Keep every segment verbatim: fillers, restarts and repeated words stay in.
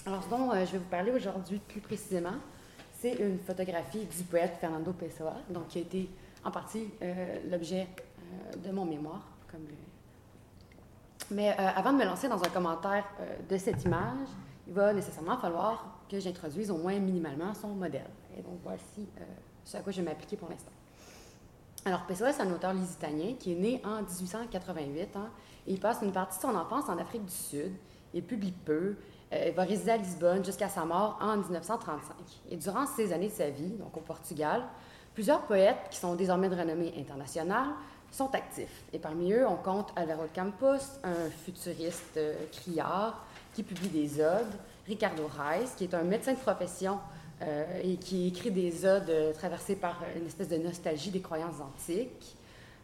Alors, ce dont euh, je vais vous parler aujourd'hui plus précisément, c'est une photographie du poète Fernando Pessoa, donc qui a été en partie euh, l'objet euh, de mon mémoire. Comme, euh... Mais euh, avant de me lancer dans un commentaire euh, de cette image, il va nécessairement falloir que j'introduise au moins minimalement son modèle. Et donc, voici euh, ce à quoi je vais m'appliquer pour l'instant. Alors, Pessoa, c'est un auteur lusitanien qui est né en dix-huit cent quatre-vingt-huit, hein, et il passe une partie de son enfance en Afrique du Sud. Il publie peu. Euh, il va résider à Lisbonne jusqu'à sa mort en dix-neuf cent trente-cinq. Et durant ces années de sa vie, donc au Portugal, plusieurs poètes qui sont désormais de renommée internationale sont actifs. Et parmi eux, on compte Álvaro de Campos, un futuriste euh, criard qui publie des odes, Ricardo Reis, qui est un médecin de profession euh, et qui écrit des odes euh, traversées par une espèce de nostalgie des croyances antiques.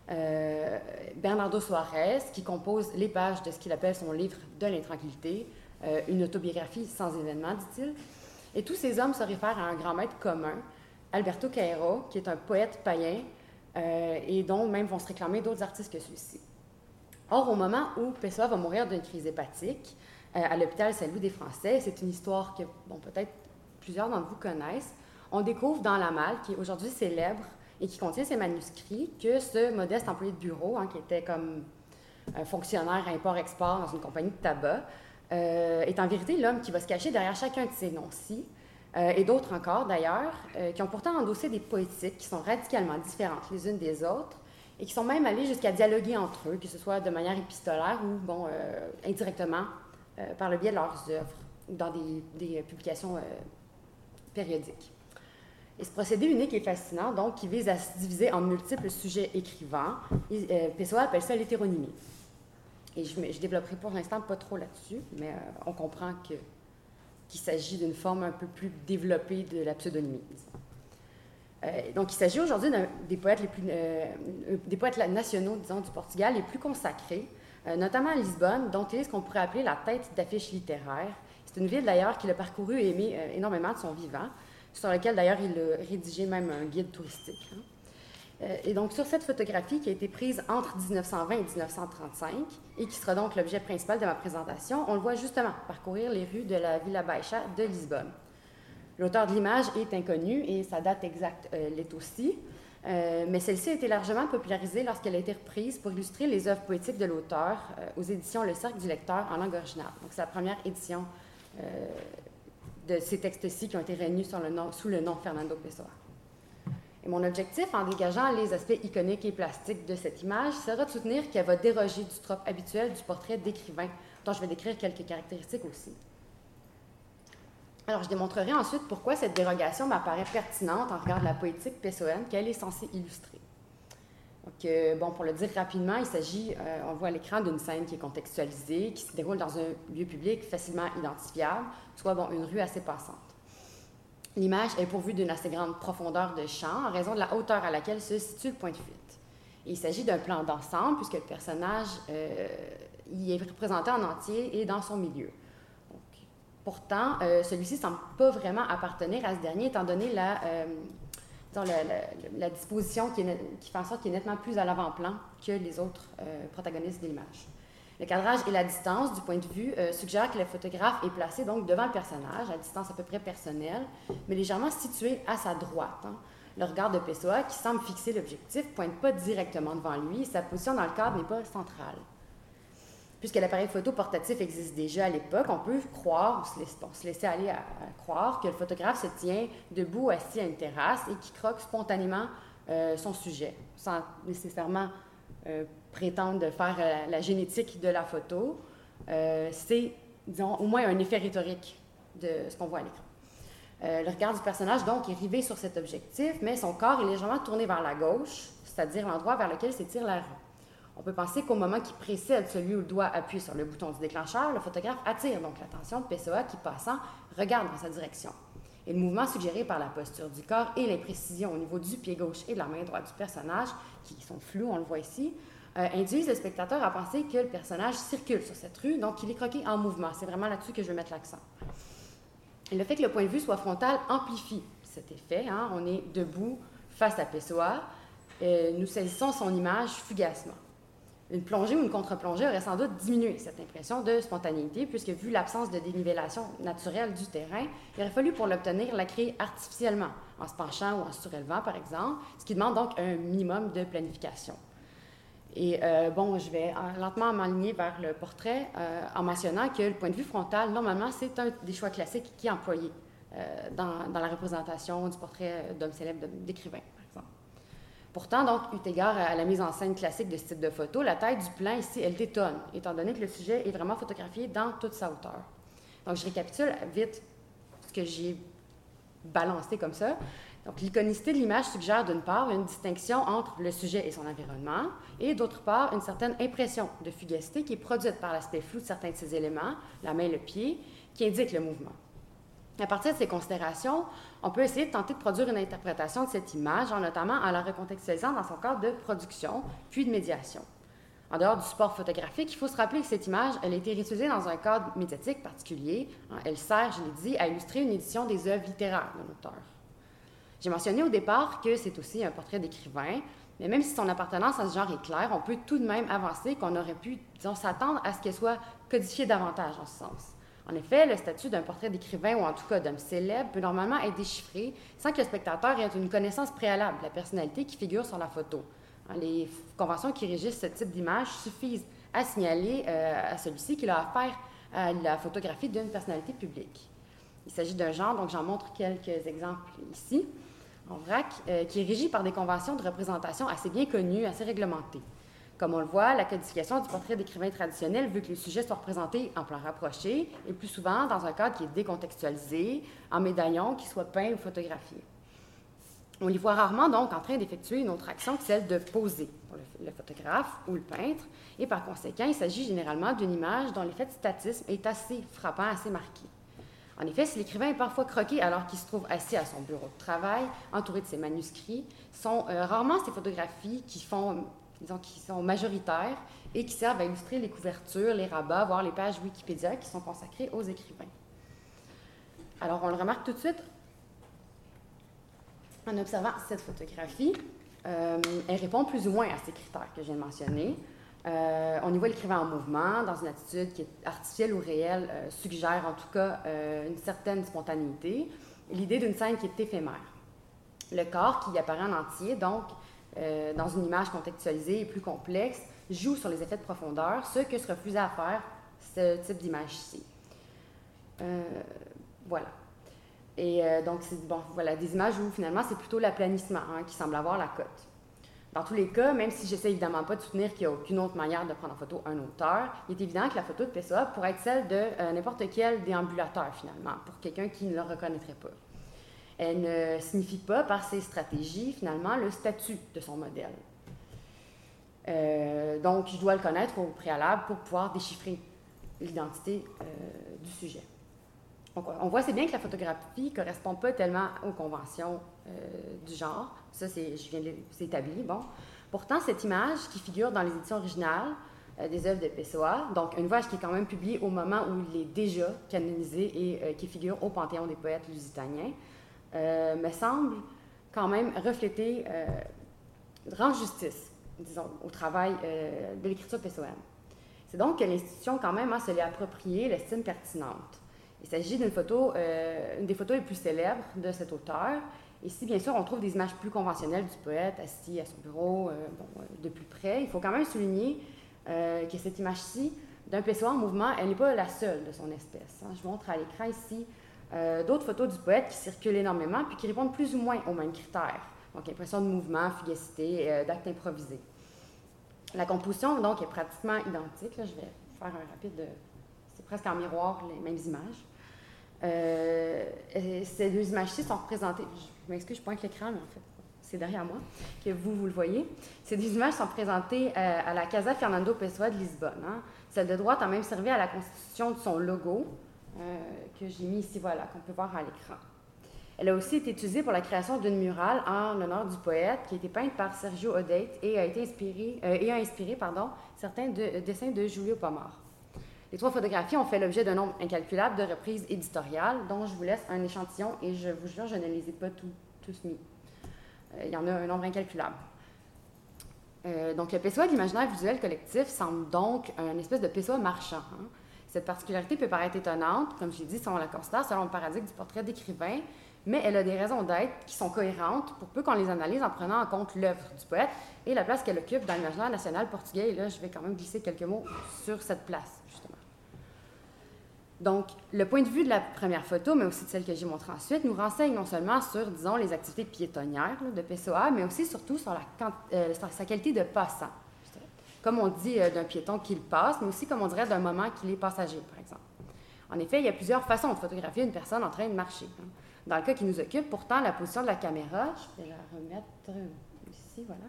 Euh, Bernardo Soares, qui compose les pages de ce qu'il appelle son livre de l'intranquillité, euh, une autobiographie sans événement, dit-il. Et tous ces hommes se réfèrent à un grand maître commun, Alberto Cairo, qui est un poète païen euh, et dont même vont se réclamer d'autres artistes que celui-ci. Or, au moment où Pessoa va mourir d'une crise hépatique euh, à l'hôpital Saint-Louis des Français, c'est une histoire que, bon, peut-être plusieurs d'entre vous connaissent, on découvre dans la malle, qui est aujourd'hui célèbre et qui contient ces manuscrits, que ce modeste employé de bureau, hein, qui était comme un fonctionnaire import-export dans une compagnie de tabac, euh, est en vérité l'homme qui va se cacher derrière chacun de ces noms-ci, euh, et d'autres encore d'ailleurs, euh, qui ont pourtant endossé des poétiques qui sont radicalement différentes les unes des autres, et qui sont même allés jusqu'à dialoguer entre eux, que ce soit de manière épistolaire ou, bon, euh, indirectement, euh, par le biais de leurs œuvres, ou dans des, des publications euh, périodiques. Et ce procédé unique et fascinant, donc, qui vise à se diviser en multiples sujets écrivants, euh, Pessoa appelle ça l'hétéronymie. Et je ne développerai pour l'instant pas trop là-dessus, mais euh, on comprend que, qu'il s'agit d'une forme un peu plus développée de la pseudonymie, disons. Euh, donc, il s'agit aujourd'hui d'un des poètes, les plus, euh, des poètes nationaux, disons, du Portugal les plus consacrés, euh, notamment à Lisbonne, dont il est ce qu'on pourrait appeler la tête d'affiche littéraire. C'est une ville, d'ailleurs, qu'il a parcouru et aimé euh, énormément de son vivant, sur lequel, d'ailleurs, il a rédigé même un guide touristique. Hein. Euh, et donc, sur cette photographie qui a été prise entre dix-neuf cent vingt et dix-neuf cent trente-cinq, et qui sera donc l'objet principal de ma présentation, on le voit justement parcourir les rues de la Villa Baixa de Lisbonne. L'auteur de l'image est inconnu et sa date exacte euh, l'est aussi, euh, mais celle-ci a été largement popularisée lorsqu'elle a été reprise pour illustrer les œuvres poétiques de l'auteur euh, aux éditions Le Cercle du Lecteur en langue originale. Donc, c'est la première édition euh, de ces textes-ci qui ont été réunis sur le nom, sous le nom Fernando Pessoa. Et mon objectif, en dégageant les aspects iconiques et plastiques de cette image, sera de soutenir qu'elle va déroger du trope habituel du portrait d'écrivain, dont je vais décrire quelques caractéristiques aussi. Alors, je démontrerai ensuite pourquoi cette dérogation m'apparaît pertinente en regard de la poétique pessoenne qu'elle est censée illustrer. Donc, euh, bon, pour le dire rapidement, il s'agit, euh, on le voit à l'écran, d'une scène qui est contextualisée, qui se déroule dans un lieu public facilement identifiable, soit, bon, une rue assez passante. L'image est pourvue d'une assez grande profondeur de champ en raison de la hauteur à laquelle se situe le point de fuite. Et il s'agit d'un plan d'ensemble puisque le personnage euh, y est représenté en entier et dans son milieu. Donc, pourtant, euh, celui-ci ne semble pas vraiment appartenir à ce dernier étant donné la, euh, disons, la, la, la disposition qui, est, qui fait en sorte qu'il est nettement plus à l'avant-plan que les autres euh, protagonistes de l'image. Le cadrage et la distance du point de vue euh, suggèrent que le photographe est placé donc devant le personnage, à distance à peu près personnelle, mais légèrement situé à sa droite. Hein. Le regard de Pessoa, qui semble fixer l'objectif, ne pointe pas directement devant lui et sa position dans le cadre n'est pas centrale. Puisque l'appareil photo portatif existe déjà à l'époque, on peut croire, ou se laisser, bon, se laisser aller à, à croire, que le photographe se tient debout, assis à une terrasse et qui croque spontanément euh, son sujet, sans nécessairement euh, prétendre de faire euh, la génétique de la photo. Euh, c'est, disons, au moins un effet rhétorique de ce qu'on voit à l'écran. Euh, le regard du personnage, donc, est rivé sur cet objectif, mais son corps est légèrement tourné vers la gauche, c'est-à-dire l'endroit vers lequel s'étire la rue. On peut penser qu'au moment qui précède celui où le doigt appuie sur le bouton du déclencheur, le photographe attire donc l'attention de Pessoa qui, passant, regarde dans sa direction. Et le mouvement suggéré par la posture du corps et l'imprécision au niveau du pied gauche et de la main droite du personnage, qui sont flous, on le voit ici, euh, induisent le spectateur à penser que le personnage circule sur cette rue, donc qu'il est croqué en mouvement. C'est vraiment là-dessus que je vais mettre l'accent. Et le fait que le point de vue soit frontal amplifie cet effet. Hein? On est debout face à Pessoa. Euh, nous saisissons son image fugacement. Une plongée ou une contre-plongée aurait sans doute diminué cette impression de spontanéité, puisque vu l'absence de dénivellation naturelle du terrain, il aurait fallu pour l'obtenir la créer artificiellement, en se penchant ou en se surélevant par exemple, ce qui demande donc un minimum de planification. Et euh, bon, je vais euh, lentement m'aligner vers le portrait euh, en mentionnant que le point de vue frontal, normalement, c'est un des choix classiques qui est employé euh, dans, dans la représentation du portrait d'homme célèbre, d'écrivain, par exemple. Pourtant, donc, eu égard à la mise en scène classique de ce type de photo, la taille du plan ici, elle détonne, étant donné que le sujet est vraiment photographié dans toute sa hauteur. Donc, je récapitule vite ce que j'ai balancé comme ça. Donc, l'iconicité de l'image suggère d'une part une distinction entre le sujet et son environnement, et d'autre part une certaine impression de fugacité qui est produite par l'aspect flou de certains de ces éléments, la main, le pied, qui indique le mouvement. À partir de ces considérations, on peut essayer de tenter de produire une interprétation de cette image, notamment en la recontextualisant dans son cadre de production, puis de médiation. En dehors du support photographique, il faut se rappeler que cette image, elle a été réutilisée dans un cadre médiatique particulier. Elle sert, je l'ai dit, à illustrer une édition des œuvres littéraires de l'auteur. J'ai mentionné au départ que c'est aussi un portrait d'écrivain, mais même si son appartenance à ce genre est claire, on peut tout de même avancer qu'on aurait pu, disons, s'attendre à ce qu'elle soit codifiée davantage en ce sens. En effet, le statut d'un portrait d'écrivain, ou en tout cas d'homme célèbre, peut normalement être déchiffré sans que le spectateur ait une connaissance préalable de la personnalité qui figure sur la photo. Les conventions qui régissent ce type d'image suffisent à signaler euh, à celui-ci qu'il a affaire à la photographie d'une personnalité publique. Il s'agit d'un genre, donc j'en montre quelques exemples ici, en vrac, euh, qui est régi par des conventions de représentation assez bien connues, assez réglementées. Comme on le voit, la codification du portrait d'écrivain traditionnel veut que le sujet soit représenté en plan rapproché et plus souvent dans un cadre qui est décontextualisé, en médaillon, qui soit peint ou photographié. On les voit rarement donc en train d'effectuer une autre action que celle de poser pour le, le photographe ou le peintre, et par conséquent, il s'agit généralement d'une image dont l'effet de statisme est assez frappant, assez marqué. En effet, si l'écrivain est parfois croqué alors qu'il se trouve assis à son bureau de travail, entouré de ses manuscrits, sont euh, rarement ces photographies qui font disons, qui sont majoritaires et qui servent à illustrer les couvertures, les rabats, voire les pages Wikipédia qui sont consacrées aux écrivains. Alors, on le remarque tout de suite en observant cette photographie. Euh, elle répond plus ou moins à ces critères que je viens de mentionner. Euh, on y voit l'écrivain en mouvement, dans une attitude qui est artificielle ou réelle, euh, suggère en tout cas euh, une certaine spontanéité, l'idée d'une scène qui est éphémère. Le corps qui apparaît en entier, donc, Euh, dans une image contextualisée et plus complexe, joue sur les effets de profondeur, ce que se refusait à faire ce type d'image-ci. Euh, voilà. Et euh, donc, c'est bon, voilà, des images où finalement c'est plutôt l'aplanissement hein, qui semble avoir la cote. Dans tous les cas, même si j'essaie évidemment pas de soutenir qu'il n'y a aucune autre manière de prendre en photo un auteur, il est évident que la photo de Pessoa pourrait être celle de euh, n'importe quel déambulateur finalement, pour quelqu'un qui ne le reconnaîtrait pas. Elle ne signifie pas, par ses stratégies, finalement, le statut de son modèle. Euh, donc, je dois le connaître au préalable pour pouvoir déchiffrer l'identité euh, du sujet. Donc, on voit assez bien que la photographie ne correspond pas tellement aux conventions euh, du genre. Ça, c'est, je viens de c'est établi. Bon. Pourtant, cette image qui figure dans les éditions originales euh, des œuvres de Pessoa, donc un ouvrage qui est quand même publié au moment où il est déjà canonisé et euh, qui figure au Panthéon des poètes lusitaniens, Euh, me semble quand même refléter, euh, rendre justice, disons, au travail euh, de l'écriture pessoenne. C'est donc que l'institution, quand même, hein, se l'est appropriée, l'estime pertinente. Il s'agit d'une photo, euh, une des photos les plus célèbres de cet auteur. Ici, bien sûr, on trouve des images plus conventionnelles du poète, assis à son bureau, euh, bon, euh, de plus près. Il faut quand même souligner euh, que cette image-ci, d'un Pessoa en mouvement, elle n'est pas la seule de son espèce. Hein. Je vous montre à l'écran ici Euh, d'autres photos du poète qui circulent énormément puis qui répondent plus ou moins aux mêmes critères. Donc, impression de mouvement, fugacité, euh, d'acte improvisé. La composition, donc, est pratiquement identique. Là, je vais faire un rapide... C'est presque en miroir, les mêmes images. Euh, ces deux images-ci sont représentées... Je m'excuse, je pointe l'écran, mais en fait, c'est derrière moi que vous, vous le voyez. Ces deux images sont présentées euh, à la Casa Fernando Pessoa de Lisbonne. Hein. Celle de droite a même servi à la constitution de son logo, Euh, que j'ai mis ici, voilà, qu'on peut voir à l'écran. Elle a aussi été utilisée pour la création d'une murale en l'honneur du poète qui a été peinte par Sergio Odete et a, été inspiré, euh, et a inspiré pardon, certains de, euh, dessins de Julio Pomar. Les trois photographies ont fait l'objet d'un nombre incalculable de reprises éditoriales dont je vous laisse un échantillon et je vous jure, je ne les ai pas tout, tous mis. Euh, il y en a un nombre incalculable. Euh, donc, le Pessoa de l'imaginaire visuel collectif semble donc un espèce de Pessoa marchand. Hein. Cette particularité peut paraître étonnante, comme je l'ai dit, si on la considère selon le paradigme du portrait d'écrivain, mais elle a des raisons d'être qui sont cohérentes pour peu qu'on les analyse en prenant en compte l'œuvre du poète et la place qu'elle occupe dans l'imaginaire national portugais. Et là, je vais quand même glisser quelques mots sur cette place, justement. Donc, le point de vue de la première photo, mais aussi de celle que j'ai montrée ensuite, nous renseigne non seulement sur, disons, les activités piétonnières là, de Pessoa, mais aussi surtout sur, la, euh, sur sa qualité de passant. Comme on dit euh, d'un piéton qu'il passe, mais aussi, comme on dirait, d'un moment qu'il est passager, par exemple. En effet, il y a plusieurs façons de photographier une personne en train de marcher. Hein. Dans le cas qui nous occupe, pourtant, la position de la caméra, je vais la remettre ici, voilà.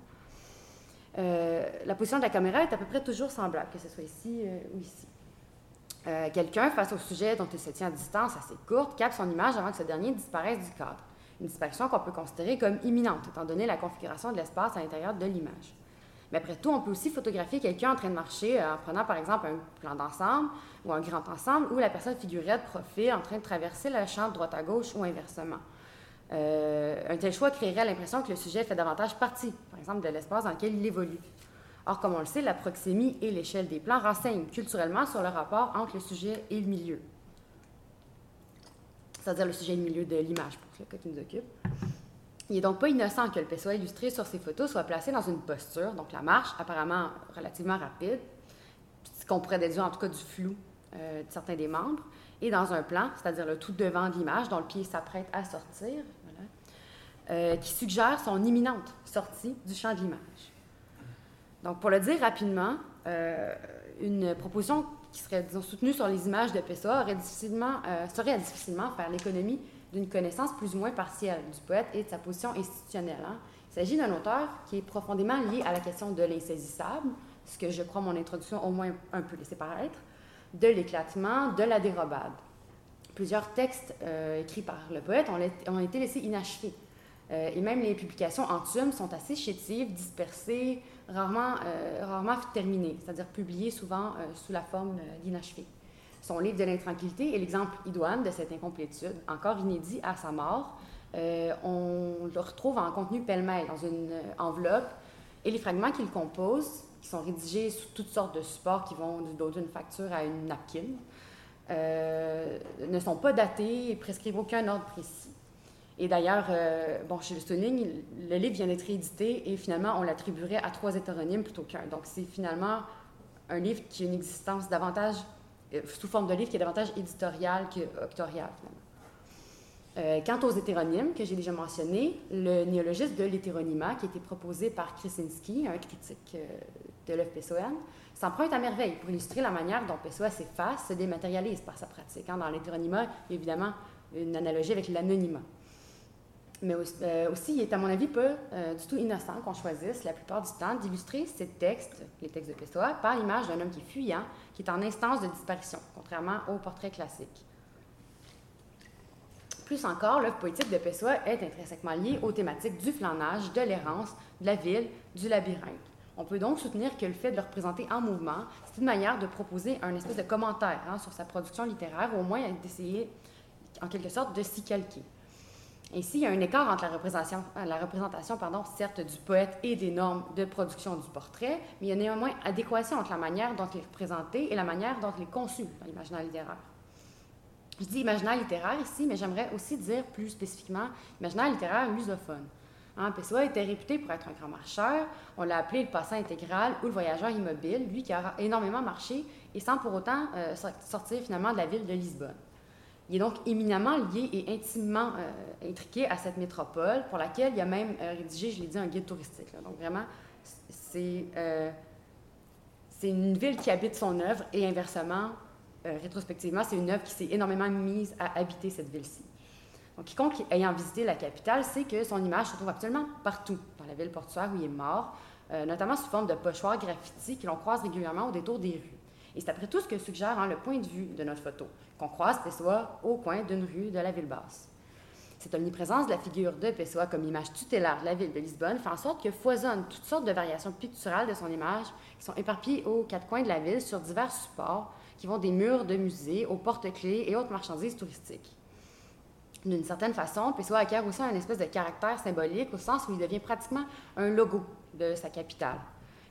Euh, la position de la caméra est à peu près toujours semblable, que ce soit ici euh, ou ici. Euh, quelqu'un, face au sujet dont il se tient à distance assez courte, capte son image avant que ce dernier disparaisse du cadre. Une disparition qu'on peut considérer comme imminente, étant donné la configuration de l'espace à l'intérieur de l'image. Mais après tout, on peut aussi photographier quelqu'un en train de marcher euh, en prenant par exemple un plan d'ensemble ou un grand ensemble où la personne figurait de profil en train de traverser le champ de droite à gauche ou inversement. Euh, un tel choix créerait l'impression que le sujet fait davantage partie, par exemple, de l'espace dans lequel il évolue. Or, comme on le sait, la proxémie et l'échelle des plans renseignent culturellement sur le rapport entre le sujet et le milieu. C'est-à-dire le sujet et le milieu de l'image, pour le cas qui nous occupe. Il n'est donc pas innocent que le Pessoa illustré sur ces photos soit placé dans une posture, donc la marche apparemment relativement rapide, ce qu'on pourrait déduire en tout cas du flou euh, de certains des membres, et dans un plan, c'est-à-dire le tout devant de l'image, dont le pied s'apprête à sortir, voilà, euh, qui suggère son imminente sortie du champ de l'image. Donc, pour le dire rapidement, euh, une proposition qui serait, disons, soutenue sur les images de Pessoa aurait difficilement, euh, serait à difficilement faire l'économie d'une connaissance plus ou moins partielle du poète et de sa position institutionnelle. Hein. Il s'agit d'un auteur qui est profondément lié à la question de l'insaisissable, ce que je crois mon introduction au moins un peu laissé paraître, de l'éclatement, de la dérobade. Plusieurs textes euh, écrits par le poète ont, ont été laissés inachevés. Euh, et même les publications en thume sont assez chétives, dispersées, rarement, euh, rarement terminées, c'est-à-dire publiées souvent euh, sous la forme euh, d'inachevé. Son livre de l'intranquillité est l'exemple idoine de cette incomplétude, encore inédit à sa mort. Euh, on le retrouve en contenu pêle-mêle dans une enveloppe et les fragments qu'il compose, qui sont rédigés sous toutes sortes de supports qui vont du dos d'une facture à une napkin, euh, ne sont pas datés et prescrivent aucun ordre précis. Et d'ailleurs, euh, bon, je le souligne, le livre vient d'être réédité et finalement, on l'attribuerait à trois hétéronymes plutôt qu'un. Donc, c'est finalement un livre qui a une existence davantage, euh, sous forme de livre qui est davantage éditoriale qu'octoriale, finalement. Euh, quant aux hétéronymes que j'ai déjà mentionnés, le néologisme de l'hétéronymat, qui a été proposé par Krasinski, un critique euh, de l'œuvre pessoenne, s'emprunte à merveille pour illustrer la manière dont Pessoa s'efface, se dématérialise par sa pratique. Hein. Dans l'hétéronymat, il y a évidemment une analogie avec l'anonymat. Mais aussi, euh, aussi, il est à mon avis pas euh, du tout innocent qu'on choisisse la plupart du temps d'illustrer ces textes, les textes de Pessoa, par l'image d'un homme qui est fuyant, qui est en instance de disparition, contrairement au portrait classique. Plus encore, l'œuvre poétique de Pessoa est intrinsèquement liée aux thématiques du flanage, de l'errance, de la ville, du labyrinthe. On peut donc soutenir que le fait de le représenter en mouvement, c'est une manière de proposer un espèce de commentaire hein, sur sa production littéraire, ou au moins d'essayer, en quelque sorte, de s'y calquer. Ainsi, il y a un écart entre la représentation, la représentation pardon, certes, du poète et des normes de production du portrait, mais il y a néanmoins adéquation entre la manière dont il est représenté et la manière dont il est conçu dans l'imaginaire littéraire. Je dis imaginaire littéraire ici, mais j'aimerais aussi dire plus spécifiquement imaginaire littéraire lusophone. Hein, Pessoa était réputé pour être un grand marcheur, on l'a appelé le passant intégral ou le voyageur immobile, lui qui a énormément marché et sans pour autant euh, sortir finalement de la ville de Lisbonne. Il est donc éminemment lié et intimement euh, intriqué à cette métropole pour laquelle il a même euh, rédigé, je l'ai dit, un guide touristique. Là. Donc vraiment, c'est, euh, c'est une ville qui habite son œuvre et inversement, euh, rétrospectivement, c'est une œuvre qui s'est énormément mise à habiter cette ville-ci. Donc quiconque ayant visité la capitale sait que son image se trouve absolument partout dans la ville portuaire où il est mort, euh, notamment sous forme de pochoirs graffitis que l'on croise régulièrement au détour des rues. Et c'est après tout ce que suggère hein, le point de vue de notre photo, qu'on croise Pessoa au coin d'une rue de la ville basse. Cette omniprésence de la figure de Pessoa comme image tutélaire de la ville de Lisbonne fait en sorte que foisonnent toutes sortes de variations picturales de son image qui sont éparpillées aux quatre coins de la ville sur divers supports qui vont des murs de musées aux porte-clés et autres marchandises touristiques. D'une certaine façon, Pessoa acquiert aussi un espèce de caractère symbolique au sens où il devient pratiquement un logo de sa capitale.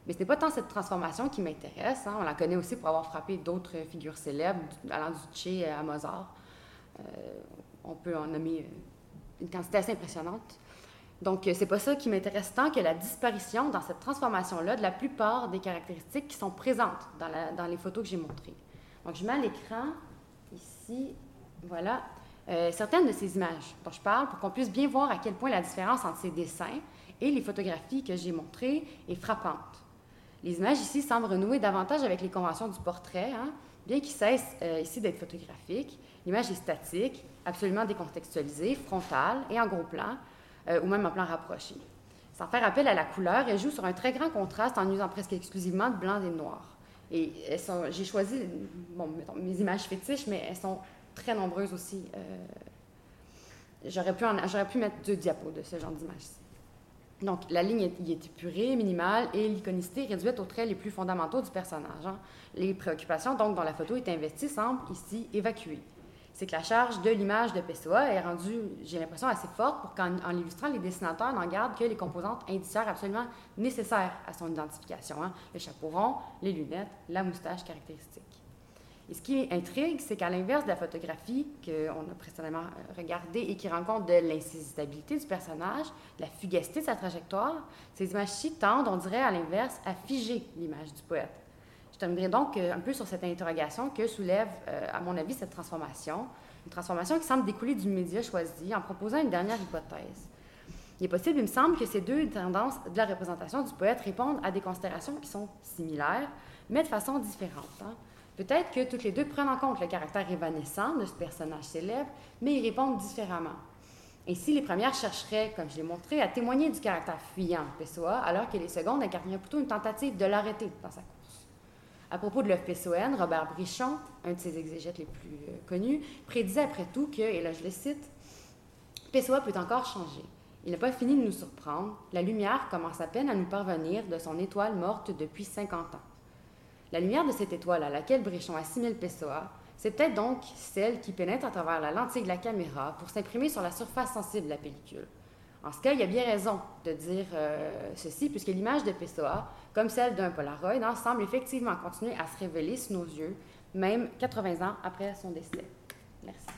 Mais ce n'est pas tant cette transformation qui m'intéresse. Hein. On la connaît aussi pour avoir frappé d'autres figures célèbres, allant du Che à Mozart. Euh, on peut en nommer une quantité assez impressionnante. Donc, c'est pas ça qui m'intéresse tant que la disparition dans cette transformation-là de la plupart des caractéristiques qui sont présentes dans, la, dans les photos que j'ai montrées. Donc, je mets à l'écran, ici, voilà, euh, certaines de ces images dont je parle pour qu'on puisse bien voir à quel point la différence entre ces dessins et les photographies que j'ai montrées est frappante. Les images ici semblent renouer davantage avec les conventions du portrait, hein, bien qu'ils cessent euh, ici d'être photographiques. L'image est statique, absolument décontextualisée, frontale et en gros plan, euh, ou même en plan rapproché. Sans faire appel à la couleur, elle joue sur un très grand contraste en usant presque exclusivement de blanc et de noir. Et j'ai choisi, bon, mettons, mes images fétiches, mais elles sont très nombreuses aussi. Euh, j'aurais pu, en, j'aurais pu mettre deux diapos de ce genre d'images-ci. Donc, la ligne est, est épurée, minimale, et l'iconicité réduite aux traits les plus fondamentaux du personnage. Hein. Les préoccupations, donc, dont la photo est investie, semblent ici évacuées. C'est que la charge de l'image de Pessoa est rendue, j'ai l'impression, assez forte pour qu'en en l'illustrant, les dessinateurs n'en gardent que les composantes indiciaires absolument nécessaires à son identification. Hein. Le chapeau rond, les lunettes, la moustache caractéristique. Et ce qui intrigue, c'est qu'à l'inverse de la photographie qu'on a précédemment regardée et qui rend compte de l'insaisissabilité du personnage, de la fugacité de sa trajectoire, ces images-ci tendent, on dirait à l'inverse, à figer l'image du poète. Je terminerai donc un peu sur cette interrogation que soulève, euh, à mon avis, cette transformation, une transformation qui semble découler du média choisi en proposant une dernière hypothèse. Il est possible, il me semble, que ces deux tendances de la représentation du poète répondent à des considérations qui sont similaires, mais de façon différente. Hein. Peut-être que toutes les deux prennent en compte le caractère évanescent de ce personnage célèbre, mais y répondent différemment. Ainsi, les premières chercheraient, comme je l'ai montré, à témoigner du caractère fuyant de Pessoa, alors que les secondes incarneraient plutôt une tentative de l'arrêter dans sa course. À propos de l'œuvre pessoenne, Robert Brichon, un de ses exégètes les plus euh, connus, prédisait après tout que, et là je le cite, « Pessoa peut encore changer. Il n'a pas fini de nous surprendre. La lumière commence à peine à nous parvenir de son étoile morte depuis cinquante ans. » La lumière de cette étoile à laquelle Brichon assimile Pessoa, c'est peut-être donc celle qui pénètre à travers la lentille de la caméra pour s'imprimer sur la surface sensible de la pellicule. En ce cas, il y a bien raison de dire euh, ceci, puisque l'image de Pessoa, comme celle d'un Polaroid, hein, semble effectivement continuer à se révéler sous nos yeux, même quatre-vingts ans après son décès. Merci.